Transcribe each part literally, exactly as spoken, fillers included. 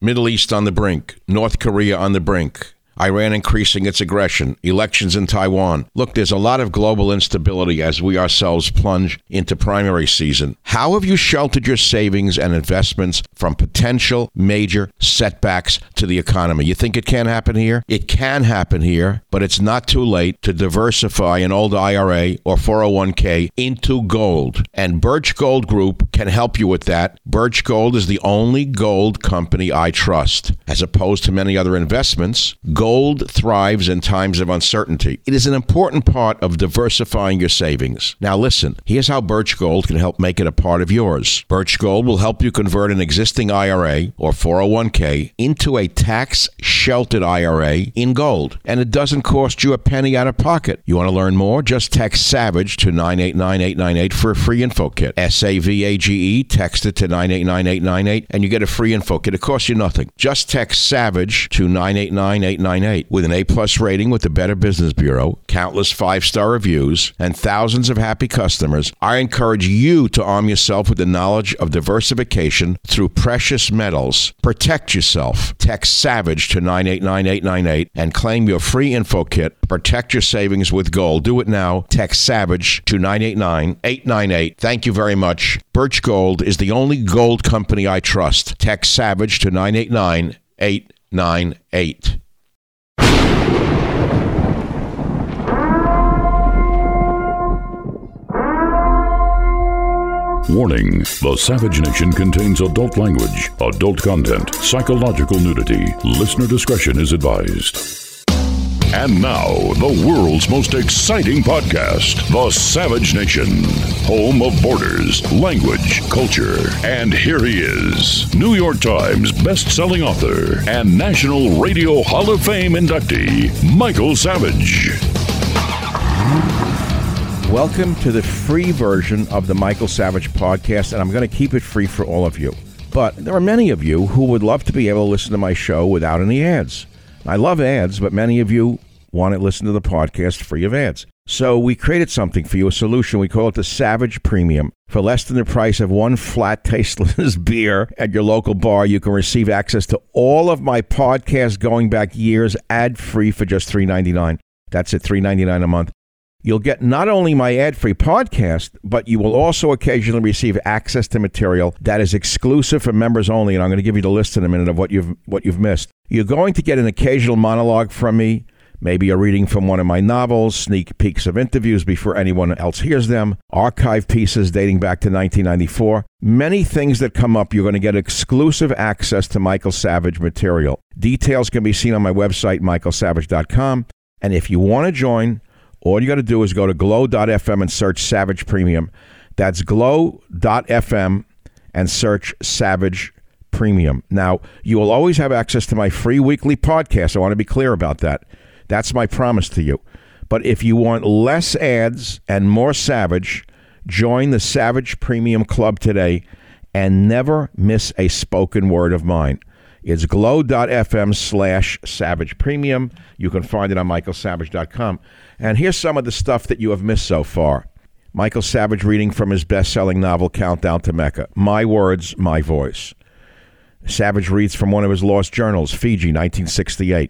Middle East on the brink. North Korea on the brink. Iran increasing its aggression, elections in Taiwan. Look, there's a lot of global instability as we ourselves plunge into primary season. How have you sheltered your savings and investments from potential major setbacks to the economy? You think it can't happen here? It can happen here, but it's not too late to diversify an old I R A or four oh one k into gold. And Birch Gold Group can help you with that. Birch Gold is the only gold company I trust. As opposed to many other investments, gold thrives in times of uncertainty. It is an important part of diversifying your savings. Now listen, here's how Birch Gold can help make it a part of yours. Birch Gold will help you convert an existing I R A or four oh one k into a tax-sheltered I R A in gold. And it doesn't cost you a penny out of pocket. You want to learn more? Just text SAVAGE to nine eight nine eight nine eight for a free info kit. S A V A G E, text it to nine eight nine eight nine eight and you get a free info kit. It costs you nothing. Just text SAVAGE to nine eight nine eight nine eight. With an A-plus rating with the Better Business Bureau, countless five-star reviews, and thousands of happy customers, I encourage you to arm yourself with the knowledge of diversification through precious metals. Protect yourself. Text SAVAGE to nine eight nine eight nine eight and claim your free info kit. Protect your savings with gold. Do it now. Text SAVAGE to nine eight nine eight nine eight. Thank you very much. Birch Gold is the only gold company I trust. Text SAVAGE to nine eight nine eight nine eight. Warning, the Savage Nation contains adult language, adult content, psychological nudity. Listener discretion is advised. And now, the world's most exciting podcast, The Savage Nation, home of borders, language, culture. And here he is, New York Times best-selling author and National Radio Hall of Fame inductee, Michael Savage. Welcome to the free version of the Michael Savage podcast, and I'm going to keep it free for all of you. But there are many of you who would love to be able to listen to my show without any ads. I love ads, but many of you want to listen to the podcast free of ads. So we created something for you, a solution. We call it the Savage Premium. For less than the price of one flat, tasteless beer at your local bar, you can receive access to all of my podcasts going back years, ad-free for just three dollars and ninety-nine cents. That's at three dollars and ninety-nine cents a month. You'll get not only my ad-free podcast, but you will also occasionally receive access to material that is exclusive for members only, and I'm going to give you the list in a minute of what you've what you've missed. You're going to get an occasional monologue from me, maybe a reading from one of my novels, sneak peeks of interviews before anyone else hears them, archive pieces dating back to nineteen ninety-four. Many things that come up, you're going to get exclusive access to Michael Savage material. Details can be seen on my website, michael savage dot com, and if you want to join, all you got to do is go to glow dot f m and search Savage Premium. That's glow dot f m and search Savage Premium. Now, you will always have access to my free weekly podcast. I want to be clear about that. That's my promise to you. But if you want less ads and more Savage, join the Savage Premium Club today and never miss a spoken word of mine. It's glow dot f m slash Savage Premium. You can find it on michael savage dot com. And here's some of the stuff that you have missed so far. Michael Savage reading from his best-selling novel, Countdown to Mecca. My words, my voice. Savage reads from one of his lost journals, Fiji, nineteen sixty-eight.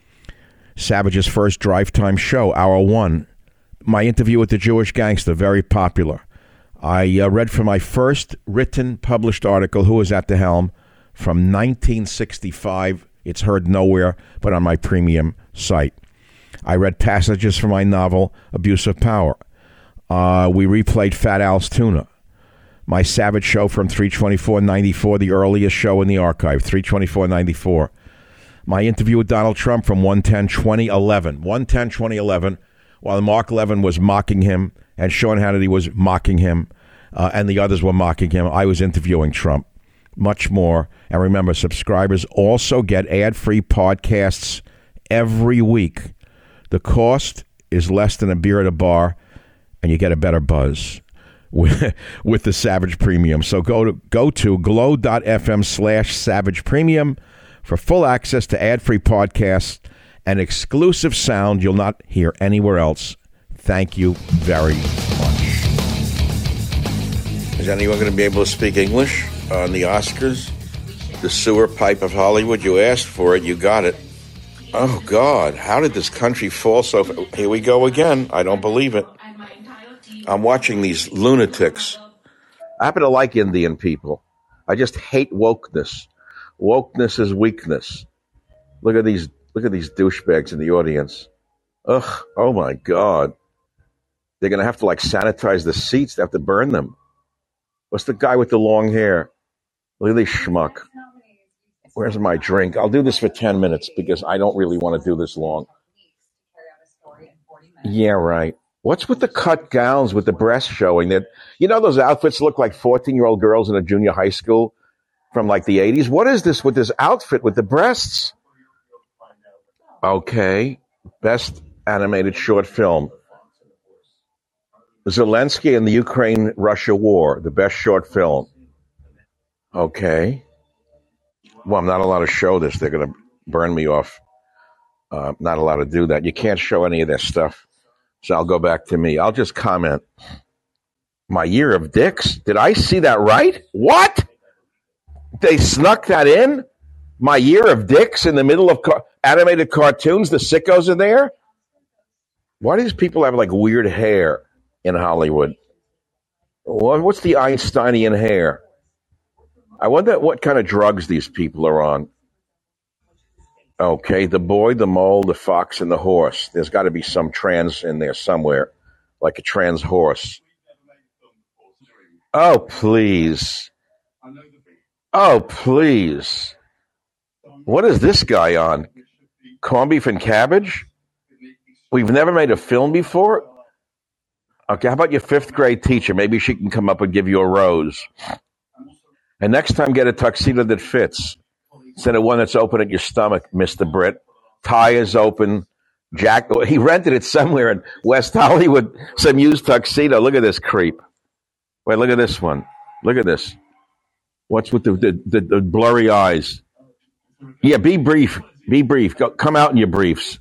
Savage's first drive time show, Hour One. My interview with the Jewish gangster, very popular. I uh, read from my first written, published article, Who Was at the Helm, from nineteen sixty-five. It's heard nowhere but on my premium site. I read passages from my novel, Abuse of Power. Uh, we replayed Fat Al's Tuna. My Savage show from three twenty-four ninety-four, the earliest show in the archive, three twenty-four ninety-four. My interview with Donald Trump from one ten twenty eleven. one ten twenty eleven, while Mark Levin was mocking him and Sean Hannity was mocking him uh, and the others were mocking him, I was interviewing Trump. Much more. And remember, subscribers also get ad-free podcasts every week. The cost is less than a beer at a bar, and you get a better buzz with, with the Savage Premium. So go to go to glow dot f m slash Savage Premium for full access to ad-free podcasts and exclusive sound you'll not hear anywhere else. Thank you very much. Is anyone going to be able to speak English on the Oscars? The sewer pipe of Hollywood. You asked for it. You got it. Oh, God. How did this country fall so... Here we go again. I don't believe it. I'm watching these lunatics. I happen to like Indian people. I just hate wokeness. Wokeness is weakness. Look at these look at these douchebags in the audience. Ugh, oh my God. They're going to have to like sanitize the seats. They have to burn them. What's the guy with the long hair? Look at this schmuck. Where's my drink? I'll do this for ten minutes because I don't really want to do this long. Yeah, right. What's with the cut gowns with the breasts showing? That you know those outfits look like fourteen-year-old girls in a junior high school from like the eighties? What is this with this outfit with the breasts? Okay. Best animated short film. Zelensky and the Ukraine-Russia War, the best short film. Okay. Well, I'm not allowed to show this. They're going to burn me off. Uh, not allowed to do that. You can't show any of that stuff. So I'll go back to me. I'll just comment. My year of dicks? Did I see that right? What? They snuck that in? My year of dicks in the middle of car- animated cartoons? The sickos are there? Why do these people have like weird hair in Hollywood? What's the Einsteinian hair? I wonder what kind of drugs these people are on. Okay, the boy, the mole, the fox, and the horse. There's got to be some trans in there somewhere, like a trans horse. Oh, please. Oh, please. What is this guy on? Corned beef and cabbage? We've never made a film before? Okay, how about your fifth grade teacher? Maybe she can come up and give you a rose. And next time, get a tuxedo that fits. Instead of one that's open at your stomach, Mister Britt. Tie is open. Jack, he rented it somewhere in West Hollywood, some used tuxedo. Look at this creep. Wait, look at this one. Look at this. What's with the, the, the, the blurry eyes? Yeah, be brief. Be brief. Go, come out in your briefs.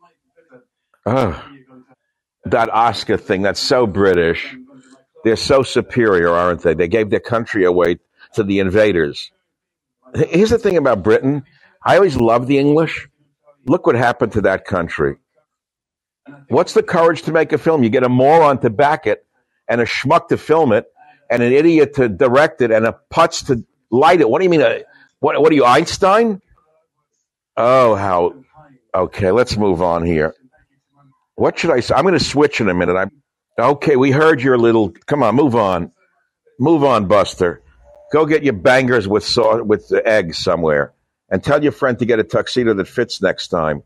Oh, that Oscar thing, that's so British. They're so superior, aren't they? They gave their country away to the invaders. Here's the thing about Britain. I always loved the English. Look what happened to that country. What's the courage to make a film? You get a moron to back it, and a schmuck to film it, and an idiot to direct it, and a putz to light it. What do you mean? Uh, what, what are you, Einstein? Oh, how... Okay, let's move on here. What should I say? I'm going to switch in a minute. I'm Okay, we heard your little... Come on, move on. Move on, Buster. Go get your bangers with sauce, with the eggs somewhere, and tell your friend to get a tuxedo that fits next time.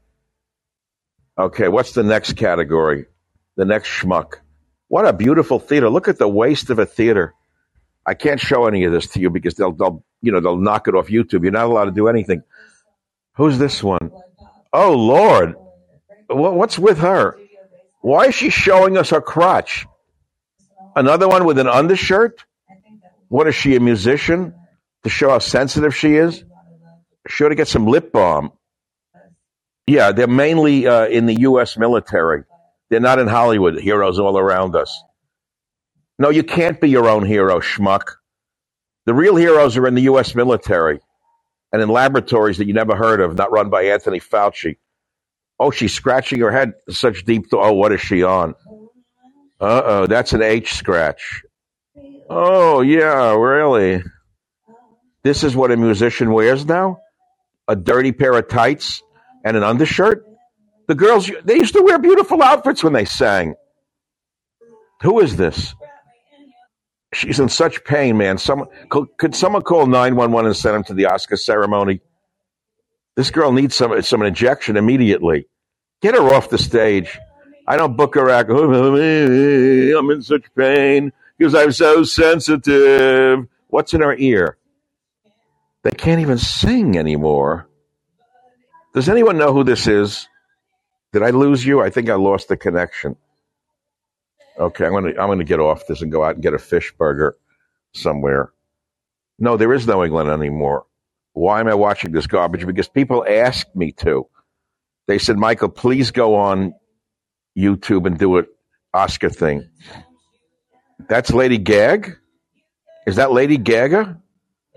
Okay, what's the next category? The next schmuck. What a beautiful theater! Look at the waste of a theater. I can't show any of this to you because they'll, they'll, you know, they'll knock it off YouTube. You're not allowed to do anything. Who's this one? Oh Lord, what's with her? Why is she showing us her crotch? Another one with an undershirt? What is she, a musician? To show how sensitive she is? She ought to get some lip balm. Yeah, they're mainly uh, in the U S military. They're not in Hollywood. Heroes all around us. No, you can't be your own hero, schmuck. The real heroes are in the U S military and in laboratories that you never heard of, not run by Anthony Fauci. Oh, she's scratching her head. Such deep thought. Oh, what is she on? Uh-oh, that's an H scratch. Oh, yeah, really? This is what a musician wears now? A dirty pair of tights and an undershirt? The girls, they used to wear beautiful outfits when they sang. Who is this? She's in such pain, man. Someone, could someone call nine one one and send him to the Oscar ceremony? This girl needs some some injection immediately. Get her off the stage. I don't book her act. I'm in such pain because I'm so sensitive. What's in her ear? They can't even sing anymore. Does anyone know who this is? Did I lose you? I think I lost the connection. Okay, I'm gonna I'm gonna get off this and go out and get a fish burger somewhere. No, there is no England anymore. Why am I watching this garbage? Because people asked me to. They said, Michael, please go on YouTube and do an Oscar thing. That's Lady Gag? Is that Lady Gaga?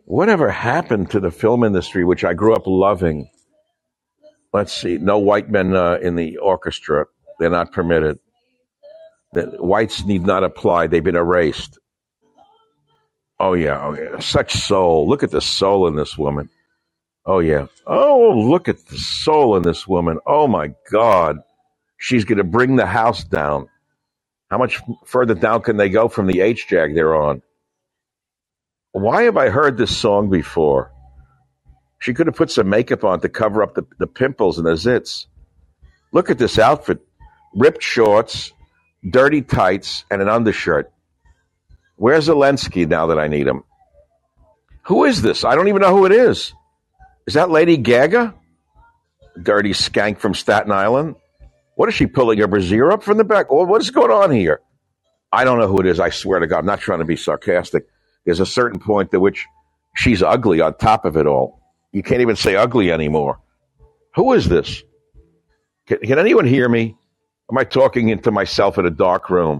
Whatever happened to the film industry, which I grew up loving? Let's see. No white men uh, in the orchestra. They're not permitted. The whites need not apply. They've been erased. Oh, yeah. Oh, yeah. Such soul. Look at the soul in this woman. Oh, yeah. Oh, look at the soul in this woman. Oh, my God. She's going to bring the house down. How much further down can they go from the H-Jag they're on? Why have I heard this song before? She could have put some makeup on to cover up the, the pimples and the zits. Look at this outfit. Ripped shorts, dirty tights, and an undershirt. Where's Zelensky now that I need him? Who is this? I don't even know who it is. Is that Lady Gaga? Dirty skank from Staten Island? What is she pulling her brassiere up from the back? What is going on here? I don't know who it is. I swear to God, I'm not trying to be sarcastic. There's a certain point to which she's ugly on top of it all. You can't even say ugly anymore. Who is this? Can, can anyone hear me? Am I talking into myself in a dark room?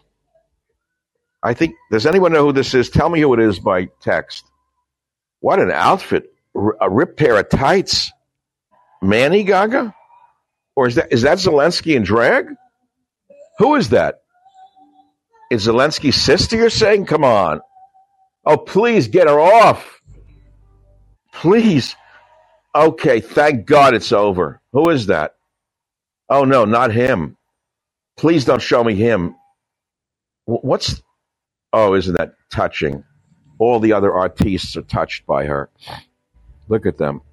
I think, does anyone know who this is? Tell me who it is by text. What an outfit. R- a ripped pair of tights. Manny Gaga? Or is that is that Zelensky in drag? Who is that? Is Zelensky's sister you're saying? Come on. Oh, please get her off. Please. Okay, thank God it's over. Who is that? Oh, no, not him. Please don't show me him. What's... Oh, isn't that touching? All the other artists are touched by her. Look at them.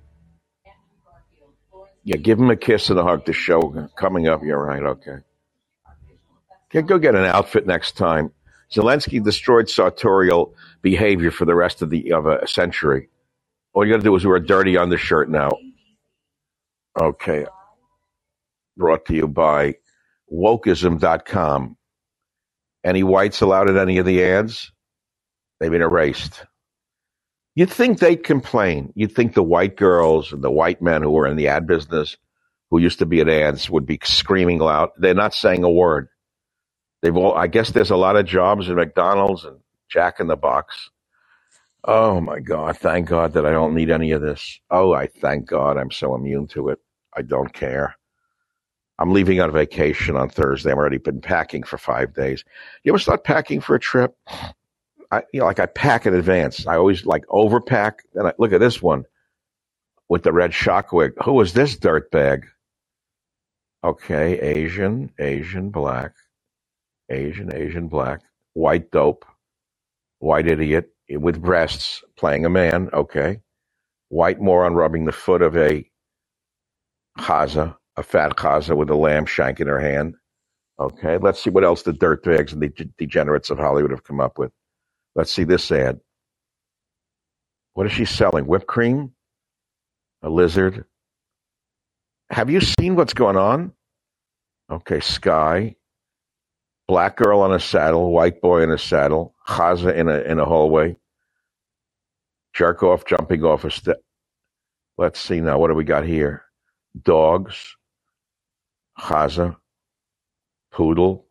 Yeah, give him a kiss and a hug. The show coming up. You're right, okay. Okay, go get an outfit next time. Zelensky destroyed sartorial behavior for the rest of the of a century. All you got to do is wear a dirty undershirt now. Okay. Brought to you by wokeism dot com. Any whites allowed at any of the ads? They've been erased. You'd think they'd complain. You'd think the white girls and the white men who were in the ad business, who used to be at ads, would be screaming loud. They're not saying a word. They've all. I guess there's a lot of jobs at McDonald's and Jack in the Box. Oh my God! Thank God that I don't need any of this. Oh, I thank God I'm so immune to it. I don't care. I'm leaving on vacation on Thursday. I've already been packing for five days. You ever start packing for a trip? I, you know, like I pack in advance. I always like overpack. And I look at this one with the red shock wig. Who is this dirtbag? Okay, Asian, Asian, black, Asian, Asian, black, white dope, white idiot with breasts playing a man. Okay, white moron rubbing the foot of a chaza, a fat chaza with a lamb shank in her hand. Okay, let's see what else the dirtbags and the degenerates of Hollywood have come up with. Let's see this ad. What is she selling? Whipped cream? A lizard? Have you seen what's going on? Okay, Sky. Black girl on a saddle, white boy in a saddle, chaza in a in a hallway. Jerk off jumping off a step. Let's see now. What do we got here? Dogs. Chaza. Poodle.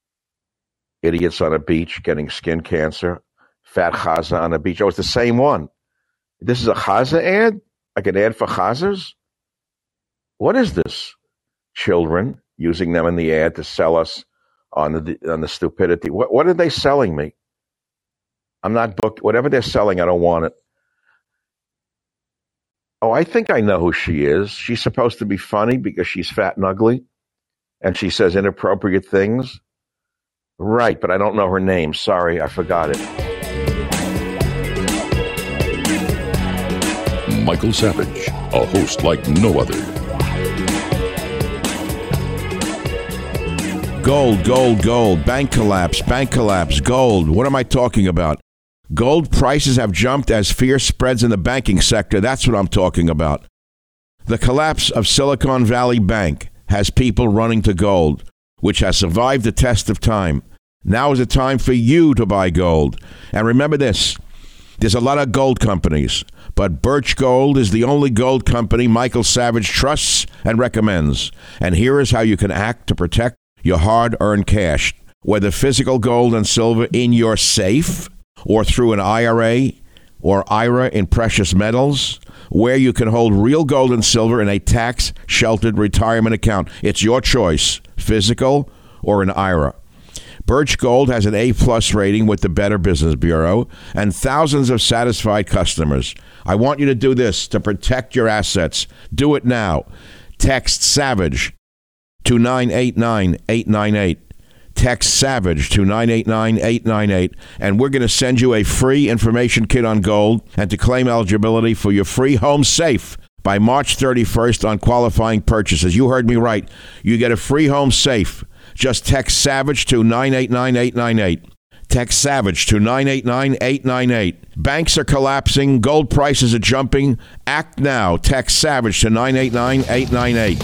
Idiots on a beach getting skin cancer. Fat chaza on a beach. Oh, it's the same one. This is a chaza ad? Like an ad for chazas? What is this? Children, using them in the ad to sell us on the on the stupidity. What what are they selling me? I'm not booked. Whatever they're selling, I don't want it. Oh, I think I know who she is. She's supposed to be funny because she's fat and ugly, and she says inappropriate things. Right, but I don't know her name. Sorry, I forgot it. Michael Savage, a host like no other. Gold, gold, gold. Bank collapse, bank collapse, gold. What am I talking about? Gold prices have jumped as fear spreads in the banking sector. That's what I'm talking about. The collapse of Silicon Valley Bank has people running to gold, which has survived the test of time. Now is the time for you to buy gold. And remember this, there's a lot of gold companies, but Birch Gold is the only gold company Michael Savage trusts and recommends. And here is how you can act to protect your hard-earned cash, whether physical gold and silver in your safe or through an I R A or I R A in precious metals, where you can hold real gold and silver in a tax-sheltered retirement account. It's your choice, physical or an I R A. Birch Gold has an A-plus rating with the Better Business Bureau and thousands of satisfied customers. I want you to do this to protect your assets. Do it now. Text SAVAGE to nine eight nine, eight nine eight. Text SAVAGE to nine eight nine, eight nine eight, and we're going to send you a free information kit on gold and to claim eligibility for your free home safe by March thirty-first on qualifying purchases. You heard me right. You get a free home safe. Just text SAVAGE to nine eight nine, eight nine eight. Text SAVAGE to nine eight nine, eight nine eight. Banks are collapsing. Gold prices are jumping. Act now. Text SAVAGE to nine eight nine, eight nine eight.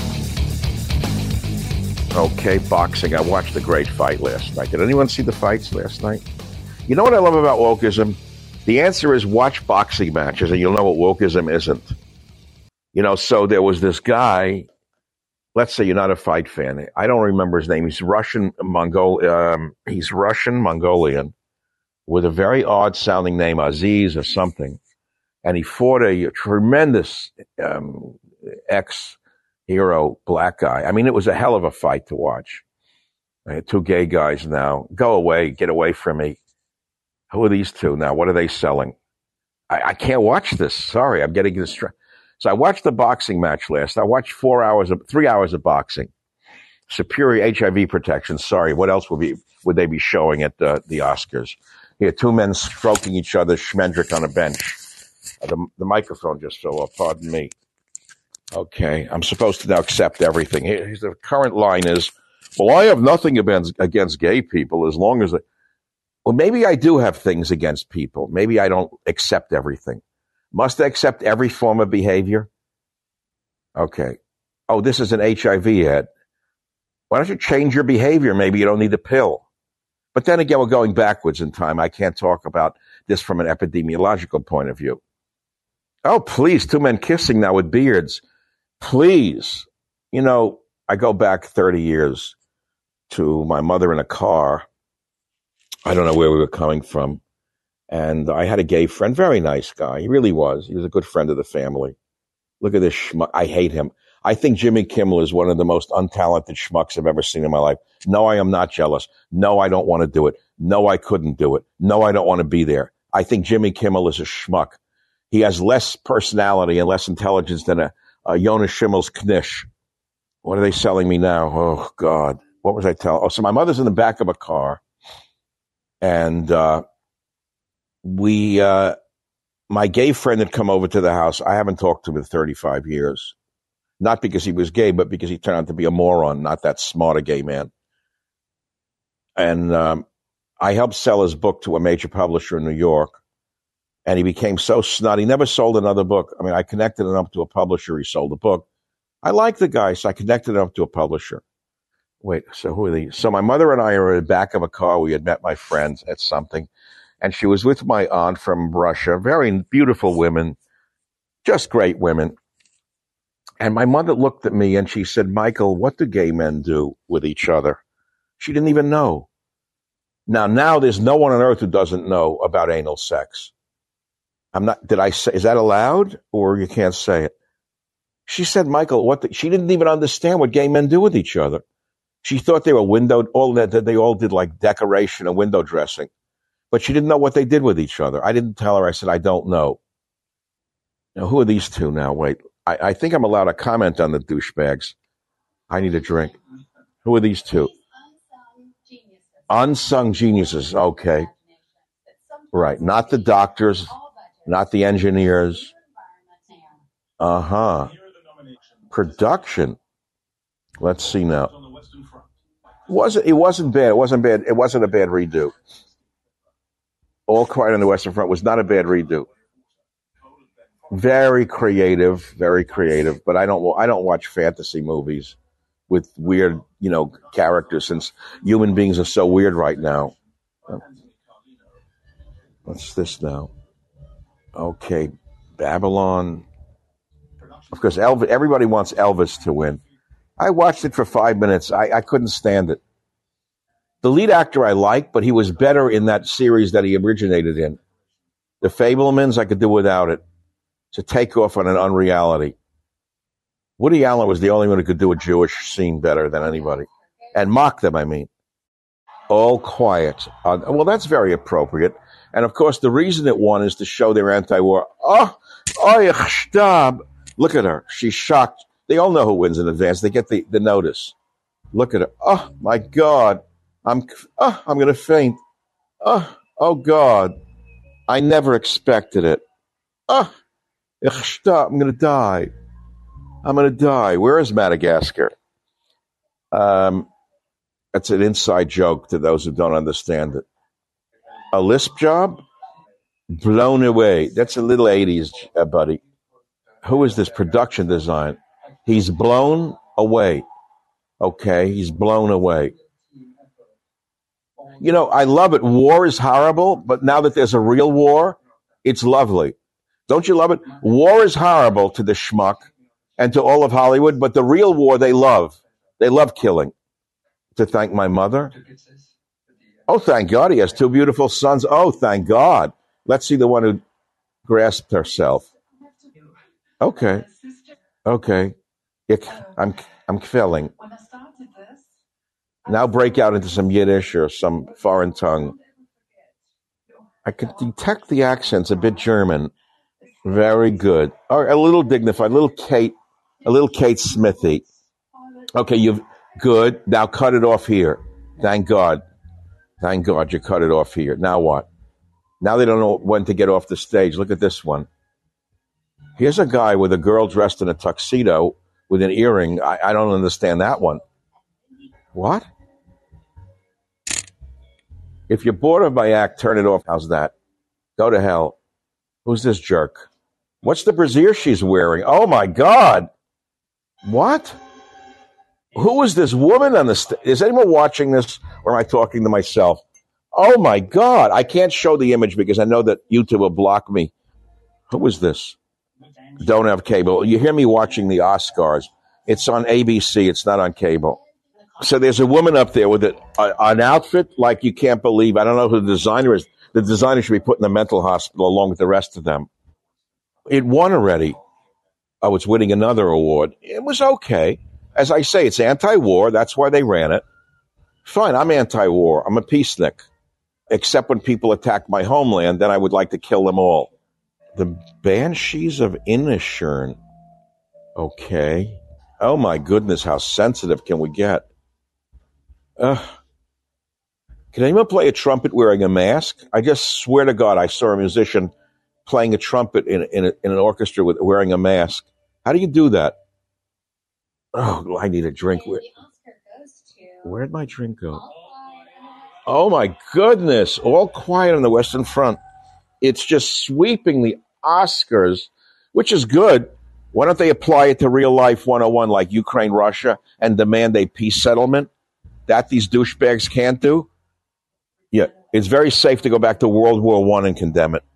Okay, boxing. I watched the great fight last night. Did anyone see the fights last night? You know what I love about wokeism? The answer is watch boxing matches and you'll know what wokeism isn't. You know, so there was this guy, let's say you're not a fight fan. I don't remember his name. He's Russian Mongol. Um, he's Russian Mongolian with a very odd sounding name, Aziz or something. And he fought a tremendous um, ex hero black guy. I mean, it was a hell of a fight to watch. I had two gay guys now. Go away. Get away from me. Who are these two now? What are they selling? I, I can't watch this. Sorry, I'm getting distracted. So I watched the boxing match last. I watched four hours of, three hours of boxing. Superior H I V protection. Sorry, what else would be would they be showing at the, the Oscars? Here, two men stroking each other, Schmendrick on a bench. Uh, the, the microphone just fell off. Pardon me. Okay, I'm supposed to now accept everything. Here's the current line is, well, I have nothing against, against gay people as long as, they, well, maybe I do have things against people. Maybe I don't accept everything. Must I accept every form of behavior? Okay. Oh, this is an H I V ad. Why don't you change your behavior? Maybe you don't need the pill. But then again, we're going backwards in time. I can't talk about this from an epidemiological point of view. Oh, please, two men kissing now with beards. Please. You know, I go back thirty years to my mother in a car. I don't know where we were coming from. And I had a gay friend, very nice guy. He really was. He was a good friend of the family. Look at this schmuck. I hate him. I think Jimmy Kimmel is one of the most untalented schmucks I've ever seen in my life. No, I am not jealous. No, I don't want to do it. No, I couldn't do it. No, I don't want to be there. I think Jimmy Kimmel is a schmuck. He has less personality and less intelligence than a, a Jonas Schimmel's Knish. What are they selling me now? Oh, God. What was I telling? Oh, so my mother's in the back of a car. And uh, we, uh, my gay friend had come over to the house. I haven't talked to him in thirty-five years. Not because he was gay, but because he turned out to be a moron, not that smart a gay man. And um, I helped sell his book to a major publisher in New York. And he became so snotty. He never sold another book. I mean, I connected him up to a publisher. He sold a book. I like the guy, so I connected him up to a publisher. Wait, so who are these? So my mother and I are in the back of a car. We had met my friends at something. And she was with my aunt from Russia. Very beautiful women. Just great women. And my mother looked at me and she said, Michael, what do gay men do with each other? She didn't even know. Now, now there's no one on earth who doesn't know about anal sex. I'm not, did I say, is that allowed or you can't say it? She said, Michael, what the, she didn't even understand what gay men do with each other. She thought they were window, all that, that they all did like decoration and window dressing, but she didn't know what they did with each other. I didn't tell her. I said, I don't know. Now, who are these two now? Wait, I, I think I'm allowed to comment on the douchebags. I need a drink. Who are these two? Unsung geniuses. Okay. Right. Not the doctors, not the engineers. Uh-huh. Production. Let's see now. Wasn't it wasn't bad. It wasn't bad. It wasn't a bad redo. All Quiet on the Western Front was not a bad redo. Very creative, very creative. But I don't. I don't watch fantasy movies with weird, you know, characters since human beings are so weird right now. What's this now? Okay, Babylon. Of course, Elvis, everybody wants Elvis to win. I watched it for five minutes. I, I couldn't stand it. The lead actor I liked, but he was better in that series that he originated in. The Fabelmans, I could do without it. It's a takeoff on an unreality. Woody Allen was the only one who could do a Jewish scene better than anybody. And mock them, I mean. All quiet. Uh, well, that's very appropriate. And, of course, the reason it won is to show their anti-war. Oh, oh, stop. Look at her. She's shocked. They all know who wins in advance. They get the, the notice. Look at her. Oh, my God. I'm oh, I'm going to faint. Oh, oh, God. I never expected it. Oh, stop. I'm going to die. I'm going to die. Where is Madagascar? Um, that's an inside joke to those who don't understand it. A lisp job? Blown away. That's a little eighties, uh, buddy. Who is this production design? He's blown away. Okay, he's blown away. You know, I love it. War is horrible, but now that there's a real war, it's lovely. Don't you love it? War is horrible to the schmuck and to all of Hollywood, but the real war they love. They love killing. To thank my mother. Oh, thank God, he has two beautiful sons. Oh, thank God. Let's see the one who grasped herself. Okay. Okay. Ik, I'm I'm feeling. Now break out into some Yiddish or some foreign tongue. I can detect the accents a bit German. Very good. Or a little dignified, a little Kate, a little Kate Smithy. Okay, you've good. Now cut it off here. Thank God. Thank God you cut it off here. Now what? Now they don't know when to get off the stage. Look at this one. Here's a guy with a girl dressed in a tuxedo with an earring. I, I don't understand that one. What? If you're bored of my act, turn it off. How's that? Go to hell. Who's this jerk? What's the brassiere she's wearing? Oh, my God. What? Who is this woman on the stage? Is anyone watching this, or am I talking to myself? Oh, my God. I can't show the image because I know that YouTube will block me. Who is this? Don't have cable. You hear me watching the Oscars. It's on A B C. It's not on cable. So there's a woman up there with a, a, an outfit like you can't believe. I don't know who the designer is. The designer should be put in a mental hospital along with the rest of them. It won already. Oh, it's winning another award. It was okay. As I say, it's anti-war. That's why they ran it. Fine, I'm anti-war. I'm a peacenik. Except when people attack my homeland, then I would like to kill them all. The Banshees of Inisherin. Okay. Oh, my goodness, how sensitive can we get? Uh, can anyone play a trumpet wearing a mask? I just swear to God, I saw a musician playing a trumpet in, in, a, in an orchestra with wearing a mask. How do you do that? Oh, I need a drink. Where, where'd my drink go? Oh, my goodness. All quiet on the Western Front. It's just sweeping the Oscars, which is good. Why don't they apply it to real life one oh one like Ukraine, Russia, and demand a peace settlement? That these douchebags can't do? Yeah, it's very safe to go back to World War One and condemn it.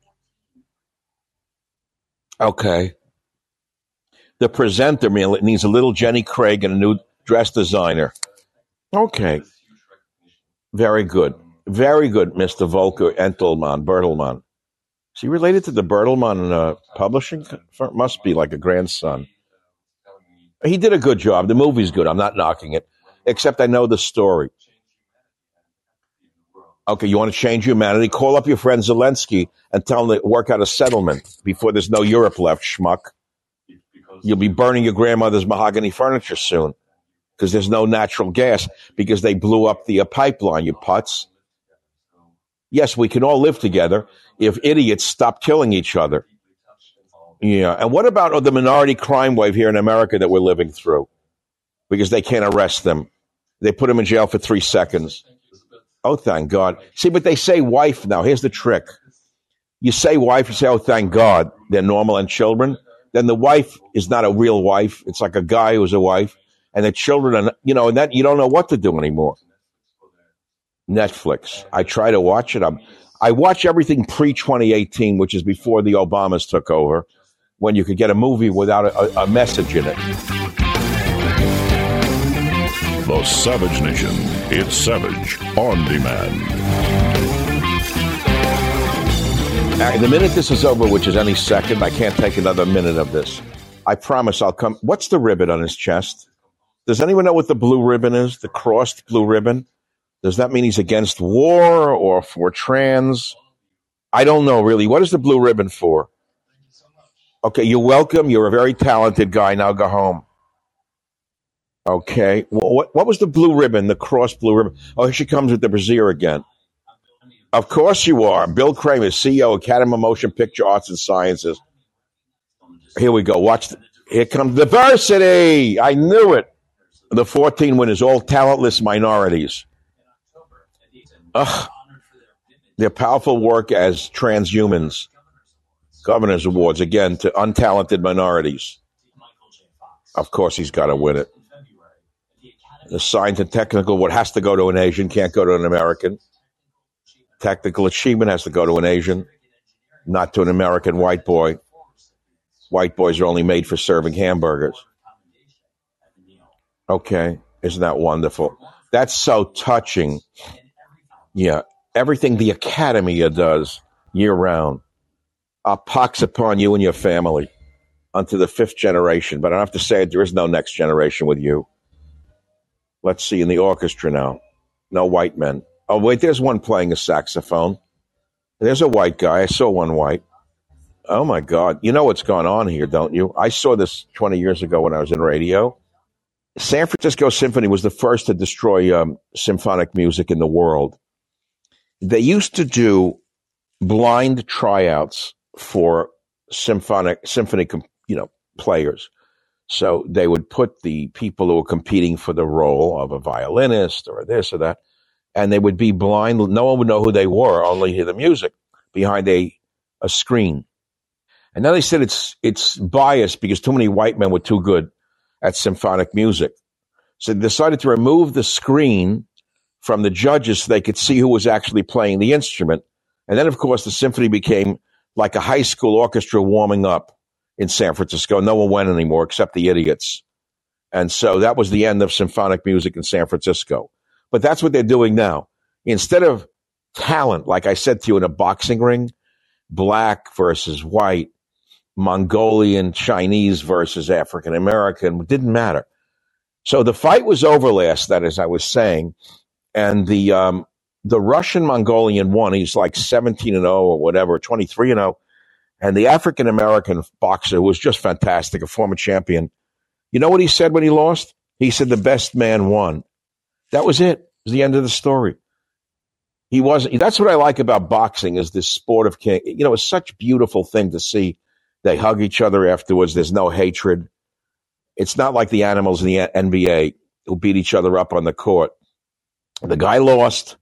Okay. The presenter needs a little Jenny Craig and a new dress designer. Okay. Very good. Very good, Mister Volker Entelman, Bertelmann. Is he related to the Bertelmann uh, publishing firm? Must be like a grandson. He did a good job. The movie's good. I'm not knocking it. Except I know the story. Okay, you want to change humanity? Call up your friend Zelensky and tell him to work out a settlement before there's no Europe left, schmuck. You'll be burning your grandmother's mahogany furniture soon because there's no natural gas because they blew up the uh, pipeline, you putz. Yes, we can all live together if idiots stop killing each other. Yeah, and what about oh, the minority crime wave here in America that we're living through? Because they can't arrest them. They put them in jail for three seconds. Oh, thank God. See, but they say wife now. Here's the trick. You say wife, you say, oh, thank God, they're normal and children. Then the wife is not a real wife. It's like a guy who's a wife. And the children, are, you know, and that you don't know what to do anymore. Netflix. I try to watch it. I'm, I watch everything pre twenty eighteen, which is before the Obamas took over, when you could get a movie without a, a message in it. The Savage Nation. It's Savage on Demand. Uh, the minute this is over, which is any second, I can't take another minute of this. I promise I'll come. What's the ribbon on his chest? Does anyone know what the blue ribbon is? The crossed blue ribbon? Does that mean he's against war or for trans? I don't know, really. What is the blue ribbon for? Okay, you're welcome. You're a very talented guy. Now go home. Okay. Well, what, what was the blue ribbon, the crossed blue ribbon? Oh, here she comes with the brassiere again. Of course you are. Bill Kramer, C E O, Academy of Motion Picture Arts and Sciences. Here we go. Watch. The, here comes diversity. I knew it. The fourteen winners, all talentless minorities. Ugh. Their powerful work as transhumans. Governor's Awards, again, to untalented minorities. Of course he's got to win it. The science and technical, what has to go to an Asian can't go to an American. Technical achievement has to go to an Asian, not to an American white boy. White boys are only made for serving hamburgers. Okay, isn't that wonderful? That's so touching. Yeah, everything the Academy does year-round. A pox upon you and your family unto the fifth generation. But I don't have to say it, there is no next generation with you. Let's see, in the orchestra now. No white men. Oh, wait, there's one playing a saxophone. There's a white guy. I saw one white. Oh, my God. You know what's going on here, don't you? I saw this twenty years ago when I was in radio. San Francisco Symphony was the first to destroy um, symphonic music in the world. They used to do blind tryouts for symphonic symphony, you know, players. So they would put the people who were competing for the role of a violinist or this or that, and they would be blind. No one would know who they were, only hear the music behind a, a screen. And now they said it's it's biased because too many white men were too good at symphonic music. So they decided to remove the screen from the judges so they could see who was actually playing the instrument. And then, of course, the symphony became like a high school orchestra warming up in San Francisco. No one went anymore except the idiots. And so that was the end of symphonic music in San Francisco. But that's what they're doing now. Instead of talent, like I said to you in a boxing ring, black versus white, Mongolian, Chinese versus African American, it didn't matter. So the fight was over last night, as I was saying, and the um, the Russian Mongolian won. He's like seventeen and oh or whatever, twenty-three and oh. And the African American boxer was just fantastic, a former champion. You know what he said when he lost? He said the best man won. That was it. It was the end of the story. He wasn't. That's what I like about boxing, is this sport of king. You know, it's such a beautiful thing to see. They hug each other afterwards. There's no hatred. It's not like the animals in the N B A who beat each other up on the court. The guy lost,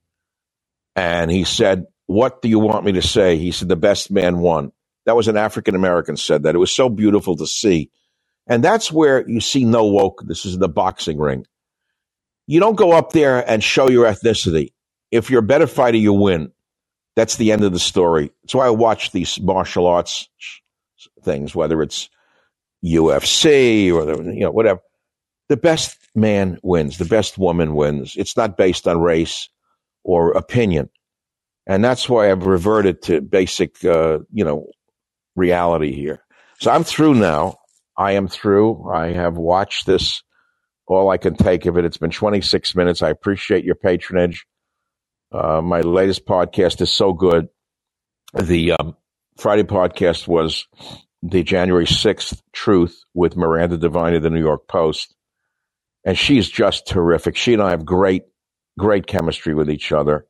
and he said, "What do you want me to say?" He said, "The best man won." That was an African American said that. It was so beautiful to see. And that's where you see no woke. This is the boxing ring. You don't go up there and show your ethnicity. If you're a better fighter, you win. That's the end of the story. That's why I watch these martial arts things, whether it's U F C or the, you know, whatever. The best man wins. The best woman wins. It's not based on race or opinion. And that's why I've reverted to basic, uh, you know, reality here. So I'm through now. I am through. I have watched this, all I can take of it. It's been twenty-six minutes. I appreciate your patronage. Uh, my latest podcast is so good. The um, Friday podcast was the January sixth Truth with Miranda Devine of the New York Post. And she's just terrific. She and I have great, great chemistry with each other.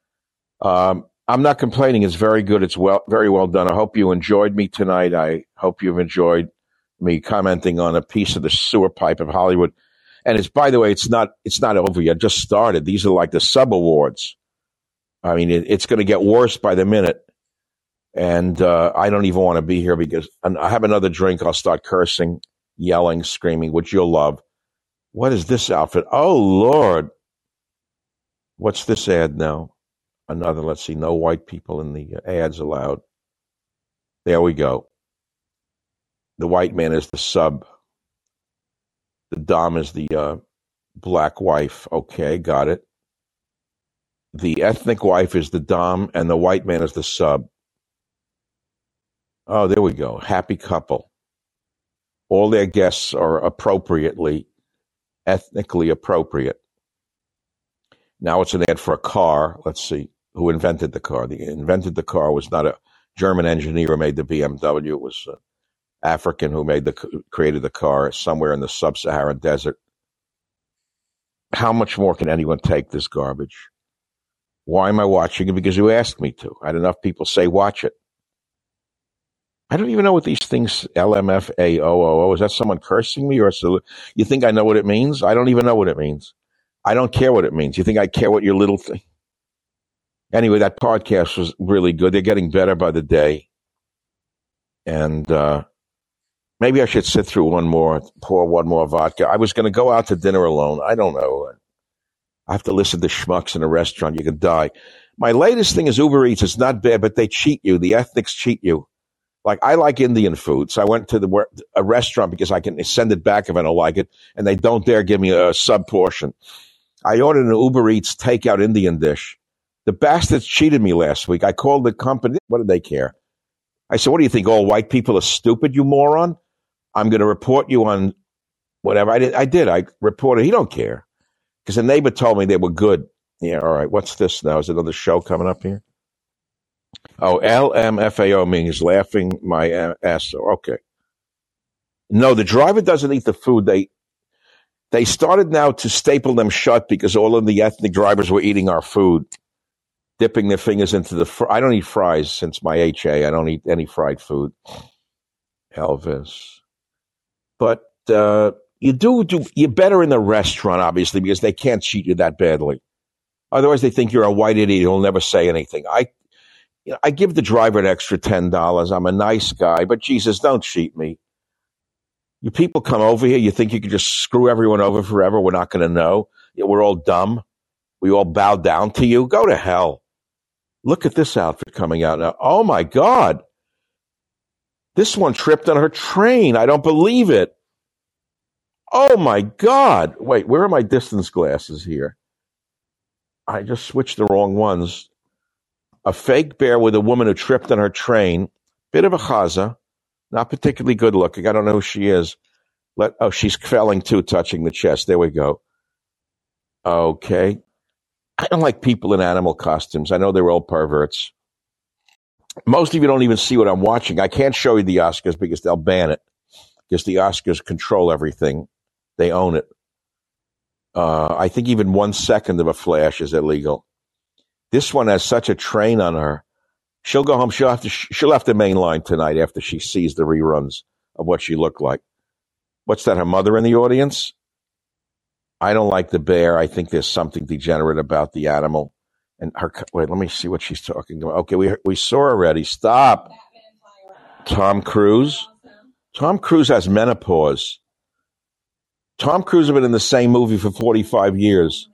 Um, I'm not complaining. It's very good. It's well, very well done. I hope you enjoyed me tonight. I hope you've enjoyed me commenting on a piece of the sewer pipe of Hollywood. And it's, by the way, it's not, it's not over yet. Just started. These are like the sub awards. I mean, it, it's going to get worse by the minute. And, uh, I don't even want to be here because I have another drink. I'll start cursing, yelling, screaming, which you'll love. What is this outfit? Oh, Lord. What's this ad now? Another, let's see, no white people in the ads allowed. There we go. The white man is the sub. The dom is the uh, black wife. Okay, got it. The ethnic wife is the dom, and the white man is the sub. Oh, there we go. Happy couple. All their guests are appropriately, ethnically appropriate. Now it's an ad for a car. Let's see who invented the car. The invented the car was not a German engineer who made the B M W. It was an African who made the created the car somewhere in the sub-Saharan desert. How much more can anyone take this garbage? Why am I watching it? Because you asked me to. I had enough people say watch it. I don't even know what these things, L M F A O O O, is that someone cursing me? Or so, you think I know what it means? I don't even know what it means. I don't care what it means. You think I care what your little thing? Anyway, that podcast was really good. They're getting better by the day. And uh, maybe I should sit through one more, pour one more vodka. I was going to go out to dinner alone. I don't know. I have to listen to schmucks in a restaurant. You can die. My latest thing is Uber Eats. It's not bad, but they cheat you. The ethnics cheat you. Like, I like Indian food, so I went to the a restaurant because I can send it back if I don't like it, and they don't dare give me a sub portion. I ordered an Uber Eats takeout Indian dish. The bastards cheated me last week. I called the company. What did they care? I said, what do you think? All white people are stupid, you moron? I'm going to report you on whatever. I did. I did. I reported. He don't care because the neighbor told me they were good. Yeah, all right. What's this now? Is another show coming up here? Oh, L M F A O means laughing my ass. Okay. No, the driver doesn't eat the food. They they started now to staple them shut because all of the ethnic drivers were eating our food, dipping their fingers into the fr- I don't eat fries since my H A. I don't eat any fried food. Elvis. But uh, you do, do, you're better in the restaurant, obviously, because they can't cheat you that badly. Otherwise, they think you're a white idiot who'll never say anything. I You know, I give the driver an extra ten dollars. I'm a nice guy, but Jesus, don't cheat me. You people come over here, you think you can just screw everyone over forever. We're not going to know. We're all dumb. We all bow down to you. Go to hell. Look at this outfit coming out now. Oh, my God. This one tripped on her train. I don't believe it. Oh, my God. Wait, where are my distance glasses here? I just switched the wrong ones. A fake bear with a woman who tripped on her train. Bit of a chaza. Not particularly good looking. I don't know who she is. Let Oh, she's felling too, touching the chest. There we go. Okay. I don't like people in animal costumes. I know they're all perverts. Most of you don't even see what I'm watching. I can't show you the Oscars because they'll ban it. Because the Oscars control everything. They own it. Uh, I think even one second of a flash is illegal. This one has such a train on her. She'll go home. She'll have to. She'll have to mainline tonight after she sees the reruns of what she looked like. What's that? Her mother in the audience? I don't like the bear. I think there's something degenerate about the animal. And her. Wait, let me see what she's talking about. Okay, we we saw already. Stop. Tom Cruise. Tom Cruise has menopause. Tom Cruise has been in the same movie for forty-five years.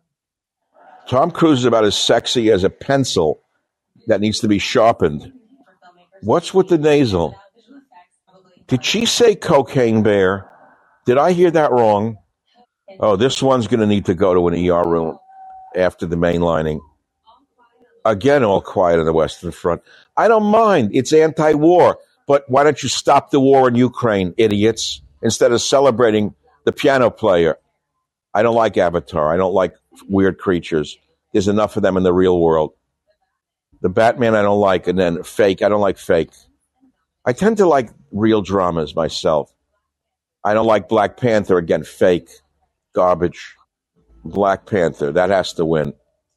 Tom Cruise is about as sexy as a pencil that needs to be sharpened. What's with the nasal? Did she say cocaine bear? Did I hear that wrong? Oh, this one's going to need to go to an E R room after the mainlining. Again, all quiet on the Western Front. I don't mind. It's anti-war. But why don't you stop the war in Ukraine, idiots, instead of celebrating the piano player? I don't like Avatar. I don't like weird creatures. There's enough of them in the real world. The Batman I don't like, and then fake. I don't like fake. I tend to like real dramas myself. I don't like Black Panther. Again, fake. Garbage. Black Panther. That has to win.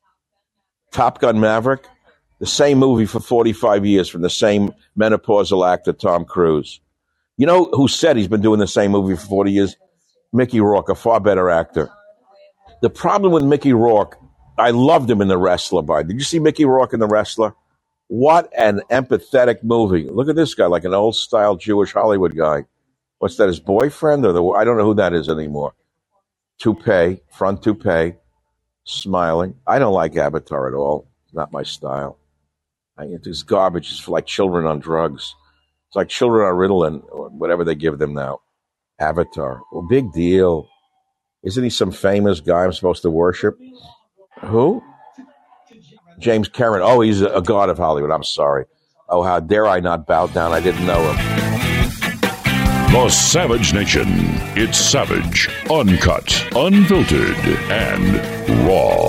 Top Gun Maverick. The same movie for forty-five years from the same menopausal actor, Tom Cruise. You know who said he's been doing the same movie for forty years? Mickey Rourke, a far better actor. The problem with Mickey Rourke, I loved him in The Wrestler. By did you see Mickey Rourke in The Wrestler? What an empathetic movie. Look at this guy, like an old-style Jewish Hollywood guy. What's that, his boyfriend? or the I don't know who that is anymore. Toupee, front toupee, smiling. I don't like Avatar at all. Not my style. I think this garbage is for like children on drugs. It's like children on Ritalin or whatever they give them now. Avatar. Well, big deal. Isn't he some famous guy I'm supposed to worship? Who? James Cameron. Oh, he's a, a god of Hollywood. I'm sorry. Oh, how dare I not bow down? I didn't know him. The Savage Nation. It's savage, uncut, unfiltered, and raw.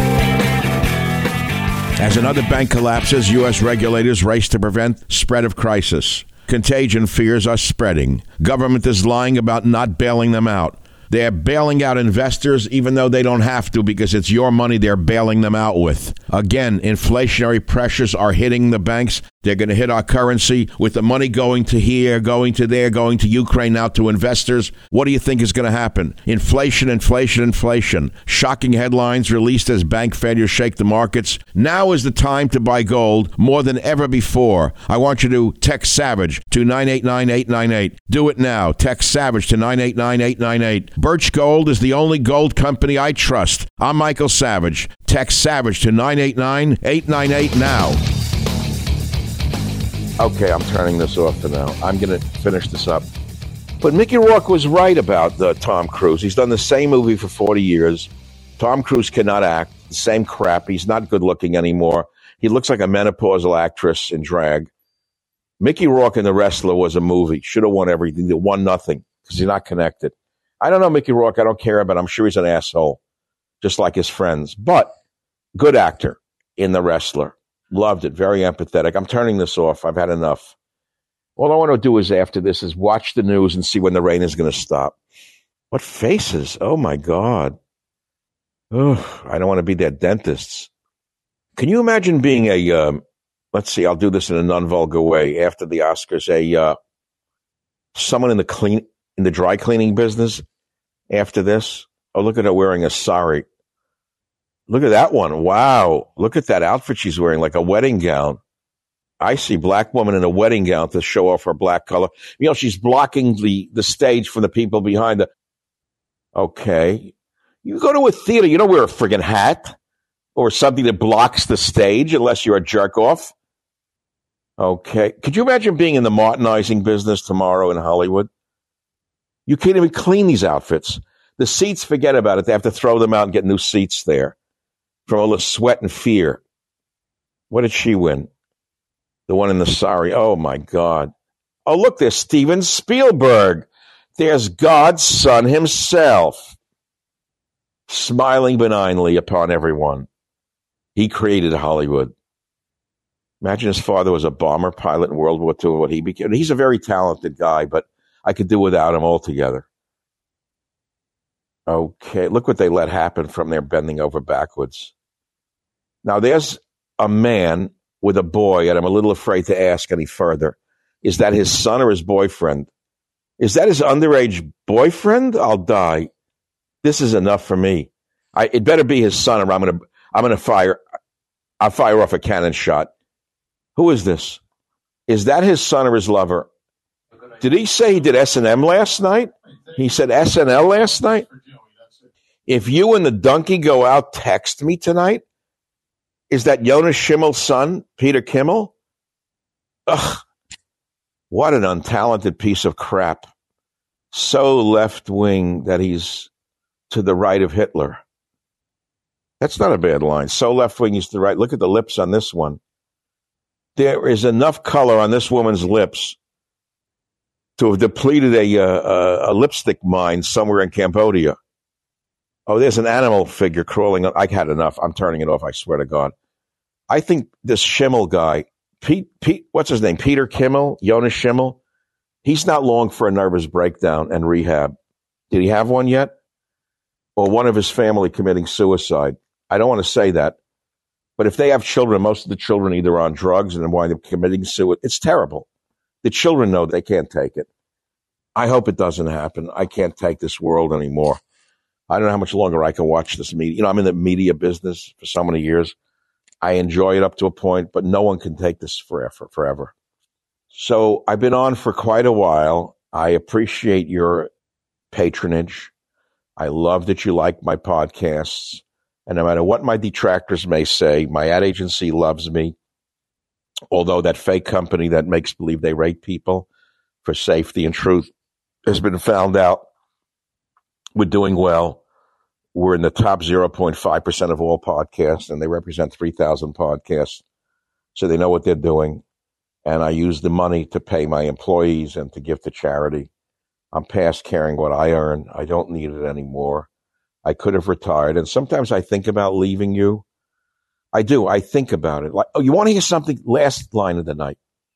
As another bank collapses, U S regulators race to prevent spread of crisis. Contagion fears are spreading. Government is lying about not bailing them out. They're bailing out investors even though they don't have to because it's your money they're bailing them out with. Again, inflationary pressures are hitting the banks. They're going to hit our currency with the money going to here, going to there, going to Ukraine, now to investors. What do you think is going to happen? Inflation, inflation, inflation. Shocking headlines released as bank failures shake the markets. Now is the time to buy gold more than ever before. I want you to text SAVAGE to nine eight nine eight nine eight. Do it now. Text SAVAGE to nine eight nine eight nine eight. Birch Gold is the only gold company I trust. I'm Michael Savage. Text SAVAGE to nine eight nine eight nine eight now. Okay, I'm turning this off for now. I'm going to finish this up. But Mickey Rourke was right about the Tom Cruise. He's done the same movie for forty years. Tom Cruise cannot act. The same crap. He's not good looking anymore. He looks like a menopausal actress in drag. Mickey Rourke and The Wrestler was a movie. Should have won everything. They won nothing because he's not connected. I don't know Mickey Rourke. I don't care, but I'm sure he's an asshole, just like his friends. But good actor in The Wrestler. Loved it. Very empathetic. I'm turning this off. I've had enough. All I want to do is after this is watch the news and see when the rain is going to stop. What faces? Oh, my God. Ugh, I don't want to be their dentists. Can you imagine being a, um, let's see, I'll do this in a non-vulgar way. After the Oscars, a uh, someone in the clean in the dry cleaning business after this? Oh, look at her wearing a sari. Look at that one. Wow. Look at that outfit she's wearing, like a wedding gown. I see black woman in a wedding gown to show off her black color. You know, she's blocking the, the stage from the people behind her. Okay. You go to a theater, you don't wear a friggin' hat or something that blocks the stage unless you're a jerk off. Okay. Could you imagine being in the Martinizing business tomorrow in Hollywood? You can't even clean these outfits. The seats, forget about it. They have to throw them out and get new seats there from all the sweat and fear. What did she win? The one in the sari. Oh, my God. Oh, look, there's Steven Spielberg. There's God's son himself, smiling benignly upon everyone. He created Hollywood. Imagine his father was a bomber pilot in World War Two, what he became. He's a very talented guy, but I could do without him altogether. Okay, look what they let happen from their bending over backwards. Now, there's a man with a boy, and I'm a little afraid to ask any further. Is that his son or his boyfriend? Is that his underage boyfriend? I'll die. This is enough for me. I, it better be his son, or I'm going to I'm going to fire. I'll fire off a cannon shot. Who is this? Is that his son or his lover? Did he say he did S and M last night? He said S N L last night? If you and the donkey go out, text me tonight. Is that Jonas Schimmel's son, Peter Kimmel? Ugh. What an untalented piece of crap. So left-wing that he's to the right of Hitler. That's not a bad line. So left-wing he's to the right. Look at the lips on this one. There is enough color on this woman's lips to have depleted a, uh, a lipstick mine somewhere in Cambodia. Oh, there's an animal figure crawling on. I had enough. I'm turning it off, I swear to God. I think this Schimmel guy, Pete, Pete, what's his name? Peter Kimmel, Jonas Schimmel. He's not long for a nervous breakdown and rehab. Did he have one yet? Or one of his family committing suicide? I don't want to say that. But if they have children, most of the children either are on drugs and wind up committing suicide. It's terrible. The children know they can't take it. I hope it doesn't happen. I can't take this world anymore. I don't know how much longer I can watch this media. You know, I'm in the media business for so many years. I enjoy it up to a point, but no one can take this forever, forever. So I've been on for quite a while. I appreciate your patronage. I love that you like my podcasts. And no matter what my detractors may say, my ad agency loves me. Although that fake company that makes believe they rate people for safety and truth has been found out. We're doing well. We're in the top zero point five percent of all podcasts, and they represent three thousand podcasts. So they know what they're doing. and I use the money to pay my employees and to give to charity. I'm past caring what I earn. I don't need it anymore. I could have retired. And sometimes I think about leaving you. I do. I think about it. Like, oh, you want to hear something? Last line of the night.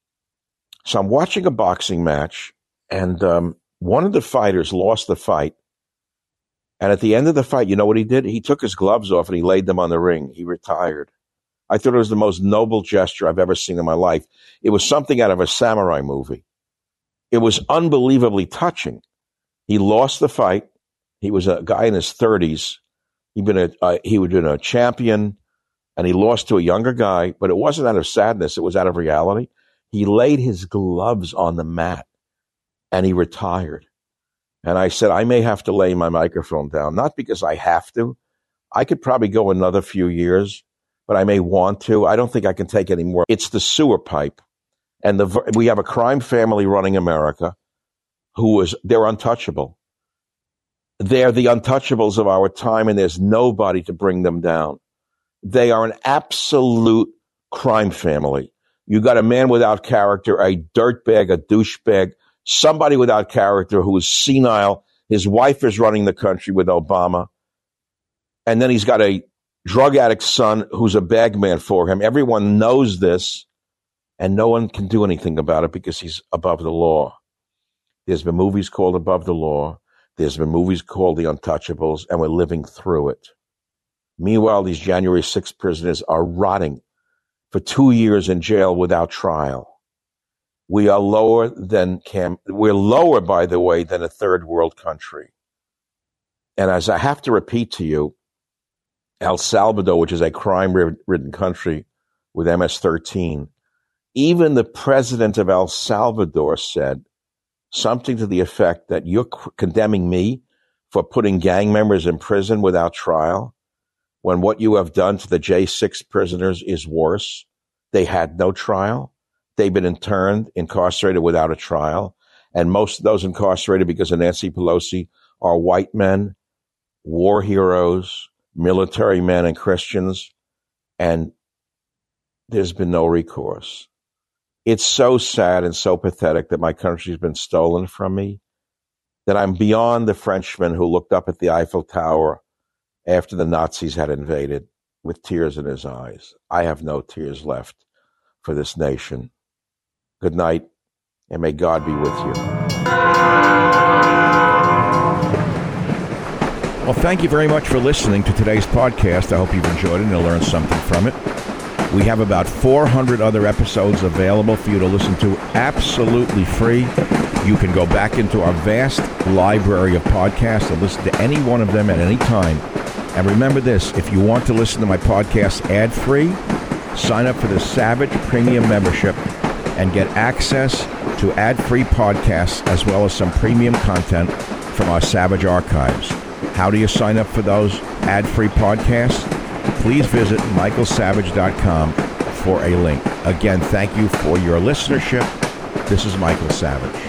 So I'm watching a boxing match, and um, one of the fighters lost the fight. And at the end of the fight, you know what he did? He took his gloves off and he laid them on the ring. He retired. I thought it was the most noble gesture I've ever seen in my life. It was something out of a samurai movie. It was unbelievably touching. He lost the fight. He was a guy in his thirties. He'd been a, uh, he had been a champion, and he lost to a younger guy, but it wasn't out of sadness. It was out of reality. He laid his gloves on the mat, and he retired. And I said, I may have to lay my microphone down, not because I have to. I could probably go another few years, but I may want to. I don't think I can take any more. It's the sewer pipe. And the, we have a crime family running America who is, they're untouchable. They're the untouchables of our time, and there's nobody to bring them down. They are an absolute crime family. You got a man without character, a dirtbag, a douchebag, somebody without character who is senile. His wife is running the country with Obama. And then he's got a drug addict son who's a bagman for him. Everyone knows this, and no one can do anything about it because he's above the law. There's been movies called Above the Law. There's been movies called The Untouchables, and we're living through it. Meanwhile, these January sixth prisoners are rotting for two years in jail without trial. We are lower than Cam. We're lower, by the way, than a third world country. And as I have to repeat to you, El Salvador, which is a crime-ridden country with M S thirteen, even the president of El Salvador said something to the effect that you're c- condemning me for putting gang members in prison without trial, when what you have done to the J six prisoners is worse. They had no trial. They've been interned, incarcerated without a trial. And most of those incarcerated because of Nancy Pelosi are white men, war heroes, military men, and Christians. And there's been no recourse. It's so sad and so pathetic that my country's been stolen from me, that I'm beyond the Frenchman who looked up at the Eiffel Tower after the Nazis had invaded with tears in his eyes. I have no tears left for this nation. Good night, and may God be with you. Well, thank you very much for listening to today's podcast. I hope you've enjoyed it and learned something from it. We have about four hundred other episodes available for you to listen to absolutely free. You can go back into our vast library of podcasts and listen to any one of them at any time. And remember this, if you want to listen to my podcast ad-free, sign up for the Savage Premium membership and get access to ad-free podcasts as well as some premium content from our Savage archives. How do you sign up for those ad-free podcasts? Please visit michael savage dot com for a link. Again, thank you for your listenership. This is Michael Savage.